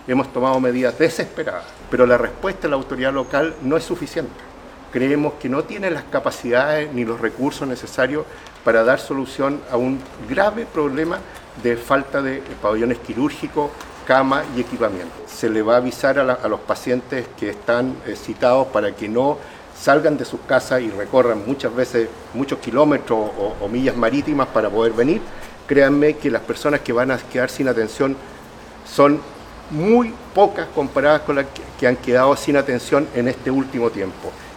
hemos tomado medidas desesperadas, pero la respuesta de la autoridad local no es suficiente. Creemos que no tiene las capacidades ni los recursos necesarios para dar solución a un grave problema de falta de pabellones quirúrgicos, cama y equipamiento. Se le va a avisar a los pacientes que están citados para que no salgan de sus casas y recorran muchas veces muchos kilómetros o millas marítimas para poder venir. Créanme que las personas que van a quedar sin atención son muy pocas comparadas con las que han quedado sin atención en este último tiempo.